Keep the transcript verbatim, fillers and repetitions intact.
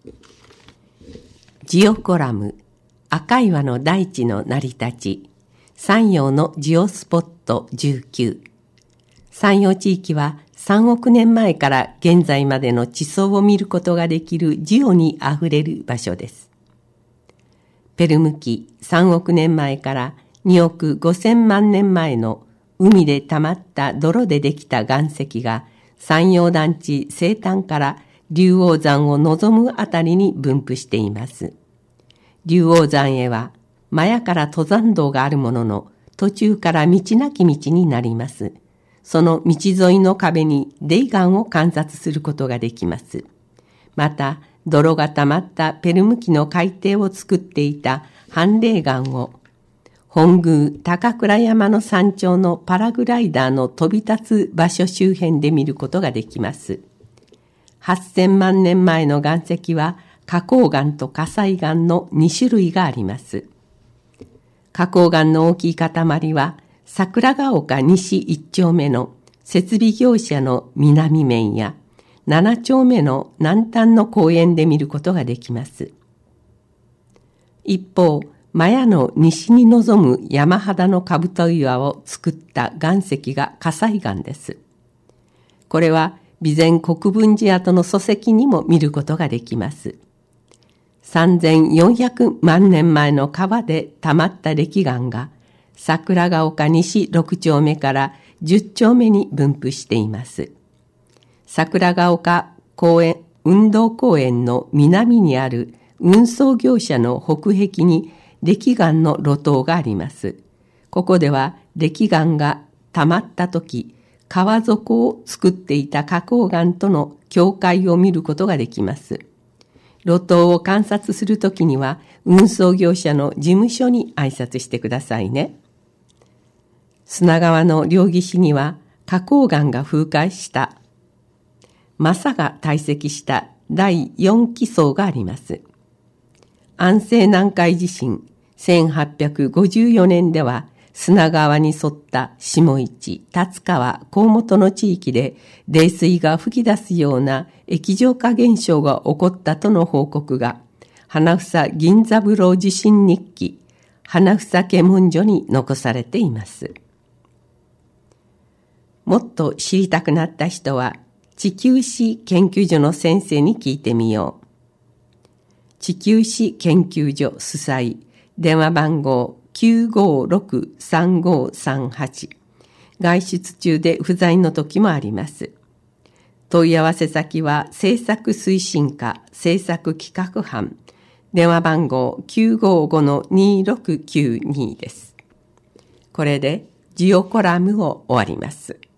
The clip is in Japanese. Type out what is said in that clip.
ジオコラム、赤岩の大地の成り立ち、山陽のジオスポットじゅうきゅう。山陽地域はさんおくねんまえから現在までの地層を見ることができるジオにあふれる場所です。ペルム紀さんおくねんまえからにおくごせんまんねんまえの海で溜まった泥でできた岩石が山陽団地西端から龍王山を望むあたりに分布しています。龍王山へはマヤから登山道があるものの、途中から道なき道になります。その道沿いの壁に泥岩を観察することができます。また、泥が溜まったペルム紀の海底を作っていた斑泥岩を、本宮高倉山の山頂のパラグライダーの飛び立つ場所周辺で見ることができます。はっせんまんねんまえの岩石は花崗岩と火砕岩のに種類があります。花崗岩の大きい塊は桜ヶ丘西一丁目の設備業者の南面や七丁目の南端の公園で見ることができます。一方、マヤの西に望む山肌の兜岩を作った岩石が火砕岩です。これは備前国分寺跡の礎石にも見ることができます。さんぜんよんひゃくまんねんまえの川で溜まった礫岩が桜ヶ丘西ろく丁目からじゅっ丁目に分布しています。桜ヶ丘公園運動公園の南にある運送業者の北壁に礫岩の路頭があります。ここでは礫岩が溜まった時、川底を作っていた花崗岩との境界を見ることができます。路頭を観察するときには運送業者の事務所に挨拶してくださいね。砂川の両岸には花崗岩が風化したマサが堆積しただいよんき層があります。安政南海地震せんはっぴゃくごじゅうよねんでは砂川に沿った下市、達川、河本の地域で冷水が噴き出すような液状化現象が起こったとの報告が花房銀三郎地震日記、花房家文書に残されています。もっと知りたくなった人は地球史研究所の先生に聞いてみよう。地球史研究所主催、電話番号きゅうごろくさんごさんはち。外出中で不在の時もあります。問い合わせ先は政策推進課政策企画班。電話番号 きゅうごごのにろくきゅうに です。これでジオコラムを終わります。